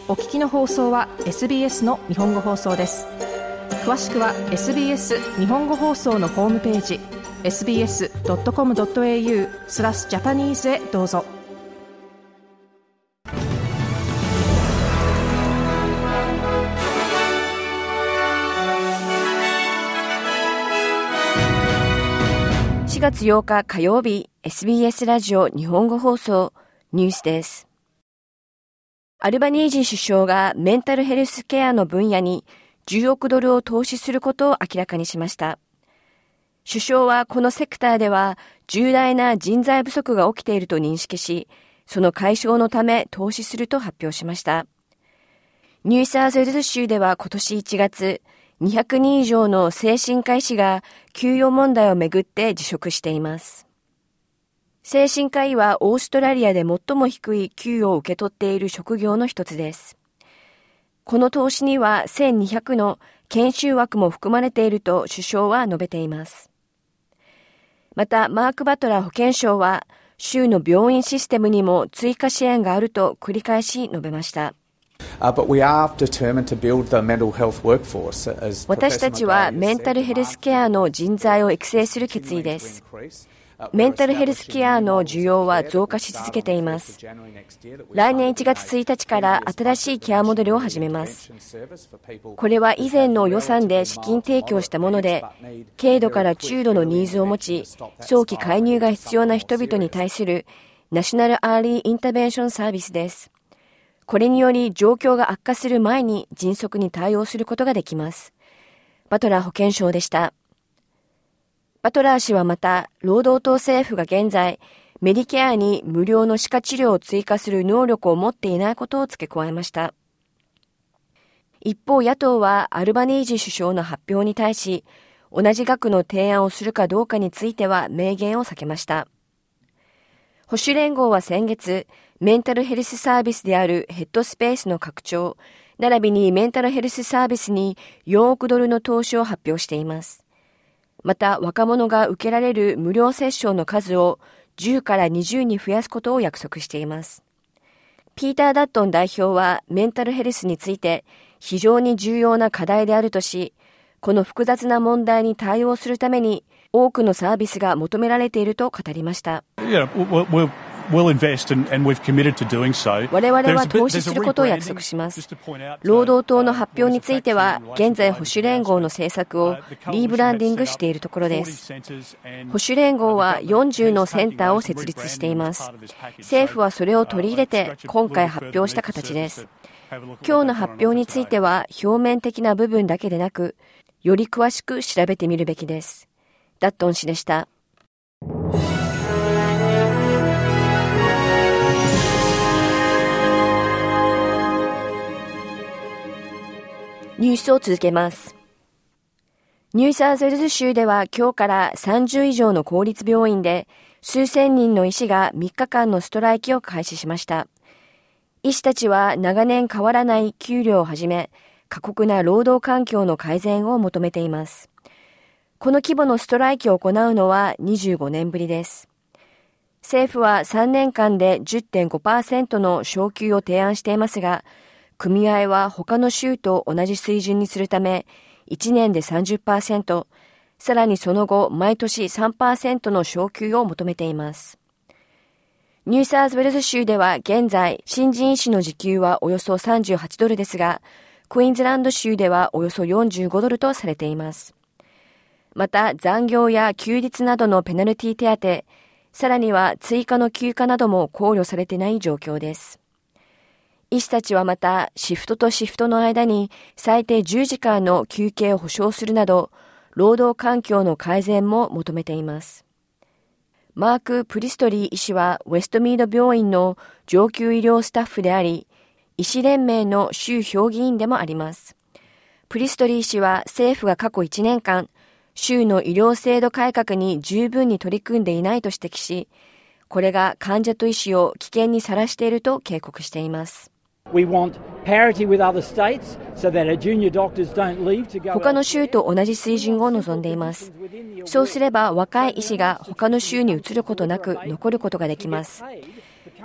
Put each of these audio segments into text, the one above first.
お聞きの放送は SBS の日本語放送です。詳しくは SBS 日本語放送のホームページ sbs.com.au/Japanese へどうぞ。4月8日火曜日、 SBS ラジオ日本語放送ニュースです。アルバニージー首相がメンタルヘルスケアの分野に10億ドルを投資することを明らかにしました。首相はこのセクターでは重大な人材不足が起きていると認識し、その解消のため投資すると発表しました。ニューサウスウェールズ州では今年1月、200人以上の精神科医師が給与問題をめぐって辞職しています。精神科医はオーストラリアで最も低い給与を受け取っている職業の一つです。この投資には1200の研修枠も含まれていると首相は述べています。また、マーク・バトラー保健相は、州の病院システムにも追加支援があると繰り返し述べました。私たちはメンタルヘルスケアの人材を育成する決意です。メンタルヘルスケアの需要は増加し続けています。来年1月1日から新しいケアモデルを始めます。これは以前の予算で資金提供したもので、軽度から中度のニーズを持ち、早期介入が必要な人々に対するナショナルアーリーインタベンションサービスです。これにより状況が悪化する前に迅速に対応することができます。バトラー保健相でした。バトラー氏はまた、労働党政府が現在、メディケアに無料の歯科治療を追加する能力を持っていないことを付け加えました。一方、野党はアルバニージー首相の発表に対し、同じ額の提案をするかどうかについては明言を避けました。保守連合は先月、メンタルヘルスサービスであるヘッドスペースの拡張、並びにメンタルヘルスサービスに4億ドルの投資を発表しています。また、若者が受けられる無料セッションの数を10から20に増やすことを約束しています。ピーター・ダットン代表はメンタルヘルスについて非常に重要な課題であるとし、この複雑な問題に対応するために多くのサービスが求められていると語りました。我々は投資することを約束します。労働党の発表については、現在保守連合の政策をリーブランディングしているところです。保守連合は40のセンターを設立しています。政府はそれを取り入れて今回発表した形です。今日の発表については表面的な部分だけでなく、より詳しく調べてみるべきです。ダットン氏でした。ニュースを続けます。ニューサウスウェールズ州では今日から30以上の公立病院で数千人の医師が3日間のストライキを開始しました。医師たちは長年変わらない給料をはじめ、過酷な労働環境の改善を求めています。この規模のストライキを行うのは25年ぶりです。政府は3年間で 10.5% の昇給を提案していますが、組合は他の州と同じ水準にするため、1年で 30%、さらにその後、毎年 3% の昇給を求めています。ニューサウスウェールズ州では現在、新人医師の時給はおよそ38ドルですが、クイーンズランド州ではおよそ45ドルとされています。また、残業や休日などのペナルティ手当、さらには追加の休暇なども考慮されていない状況です。医師たちはまたシフトとシフトの間に最低10時間の休憩を保障するなど、労働環境の改善も求めています。マーク・プリストリー医師はウェストミード病院の上級医療スタッフであり、医師連盟の州評議員でもあります。プリストリー氏は政府が過去1年間、州の医療制度改革に十分に取り組んでいないと指摘し、これが患者と医師を危険にさらしていると警告しています。他の州と同じ水準を望んでいます。そうすれば若い医師が他の州に移ることなく残ることができます。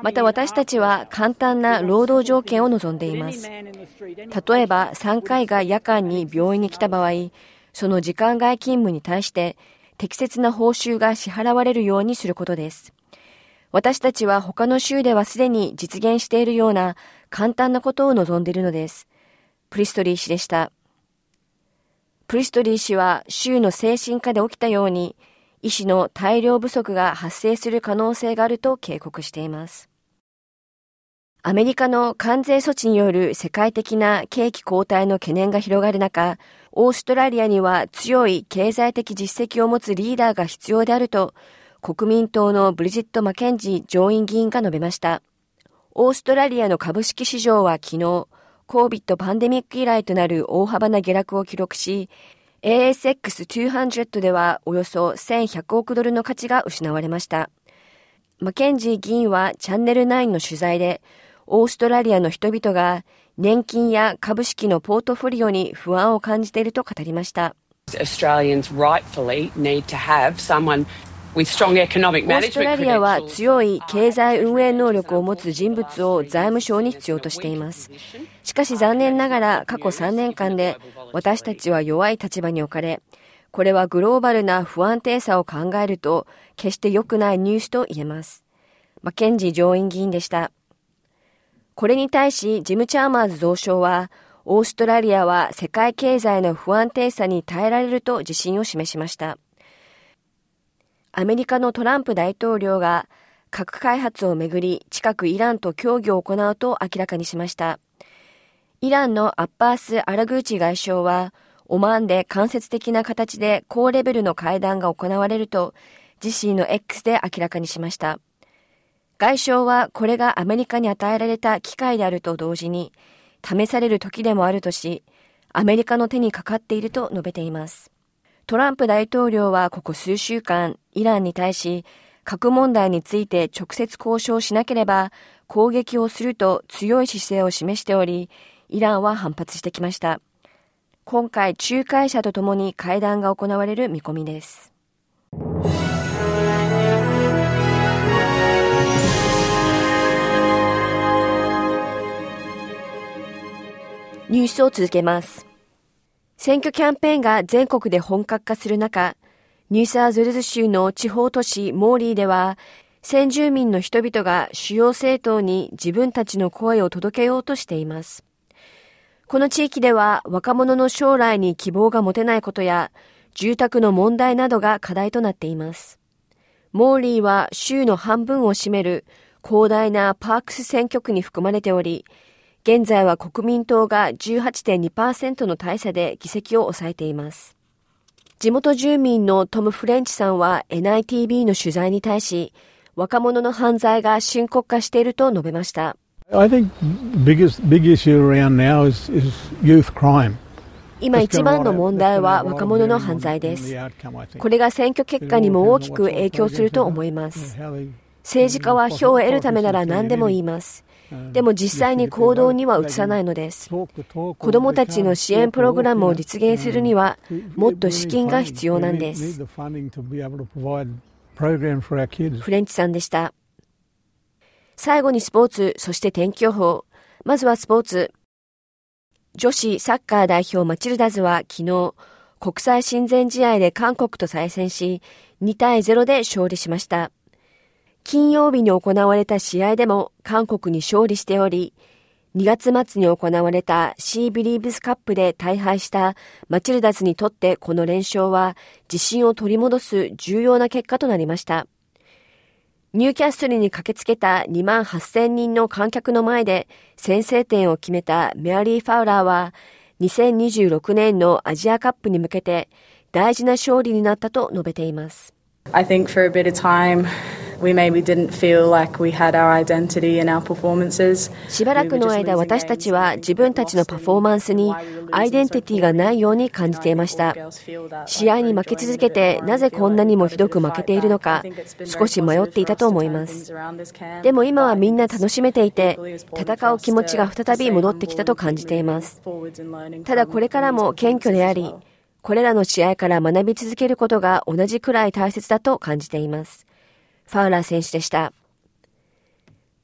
また私たちは簡単な労働条件を望んでいます。例えば産科医が夜間に病院に来た場合、その時間外勤務に対して適切な報酬が支払われるようにすることです。私たちは他の州ではすでに実現しているような簡単なことを望んでいるのです。プリストリー氏でした。プリストリー氏は州の精神科で起きたように医師の大量不足が発生する可能性があると警告しています。アメリカの関税措置による世界的な景気後退の懸念が広がる中、オーストラリアには強い経済的実績を持つリーダーが必要であると、国民党のブリジット・マケンジー上院議員が述べました。オーストラリアの株式市場は昨日、COVID パンデミック以来となる大幅な下落を記録し、ASX200 ではおよそ1100億ドルの価値が失われました。マケンジー議員はチャンネル9の取材で、オーストラリアの人々が年金や株式のポートフォリオに不安を感じていると語りました。 Australians rightfully need to have someoneオーストラリアは強い経済運営能力を持つ人物を財務省に必要としています。しかし残念ながら過去3年間で私たちは弱い立場に置かれ、これはグローバルな不安定さを考えると決して良くないニュースと言えます。マッケンジー上院議員でした。これに対しジム・チャーマーズ増相は、オーストラリアは世界経済の不安定さに耐えられると自信を示しました。アメリカのトランプ大統領が核開発をめぐり近くイランと協議を行うと明らかにしました。イランのアッバース・アラグーチ外相は、オマーンで間接的な形で高レベルの会談が行われると自身の X で明らかにしました。外相はこれがアメリカに与えられた機会であると同時に、試される時でもあるとし、アメリカの手にかかっていると述べています。トランプ大統領はここ数週間、イランに対し、核問題について直接交渉しなければ攻撃をすると強い姿勢を示しており、イランは反発してきました。今回、仲介者とともに会談が行われる見込みです。ニュースを続けます。選挙キャンペーンが全国で本格化する中、ニューサーズウェルズ州の地方都市モーリーでは、先住民の人々が主要政党に自分たちの声を届けようとしています。この地域では若者の将来に希望が持てないことや、住宅の問題などが課題となっています。モーリーは州の半分を占める広大なパークス選挙区に含まれており、現在は国民党が 18.2% の大差で議席を抑えています。地元住民のトム・フレンチさんは NITV の取材に対し、若者の犯罪が深刻化していると述べました。 I think big issue around now is youth crime. 今一番の問題は若者の犯罪です。これが選挙結果にも大きく影響すると思います。政治家は票を得るためなら何でも言います。でも実際に行動には移さないのです。子どもたちの支援プログラムを実現するにはもっと資金が必要なんです。フレンチさんでした。最後にスポーツ、そして天気予報。まずはスポーツ。女子サッカー代表マチルダズは昨日、国際親善試合で韓国と対戦し、2対0で勝利しました。金曜日に行われた試合でも韓国に勝利しており、2月末に行われたシービリーブスカップで大敗したマチルダズにとってこの連勝は自信を取り戻す重要な結果となりました。ニューキャッスルに駆けつけた2万8000人の観客の前で先制点を決めたメアリー・ファウラーは2026年のアジアカップに向けて大事な勝利になったと述べています。 I think for a bit of time we maybe didn't feel like we had our identity in our performances. しばらくの間私たちは自分たちのパフォーマンスにアイデンティティがないように感じていました。試合に負け続けてなぜこんなにもひどく負けているのか少し迷っていたと思います。でも今はみんな楽しめていて戦う気持ちが再び戻ってきたと感じています。ただこれからも謙虚でありこれらの試合から学び続けることが同じくらい大切だと感じています。ファウラー選手でした。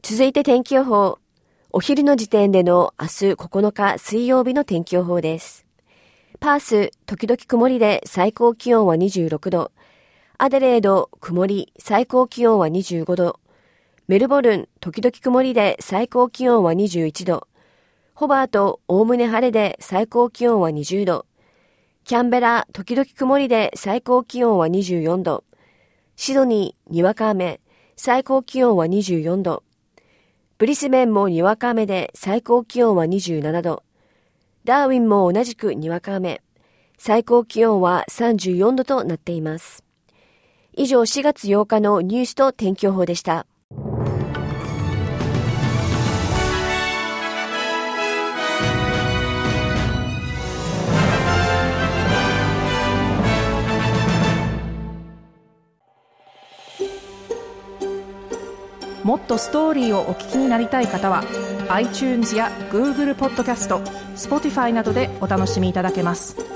続いて天気予報。お昼の時点での明日9日水曜日の天気予報です。パース、時々曇りで最高気温は26度。アデレード、曇り、最高気温は25度。メルボルン、時々曇りで最高気温は21度。ホバート、おおむね晴れで最高気温は20度。キャンベラ、時々曇りで最高気温は24度。シドニー、にわか雨、最高気温は24度。ブリスベンもにわか雨で最高気温は27度。ダーウィンも同じくにわか雨。最高気温は34度となっています。以上4月8日のニュースと天気予報でした。 もっとストーリーをお聞きになりたい方は iTunes や Google ポッドキャスト、Spotify などでお楽しみいただけます。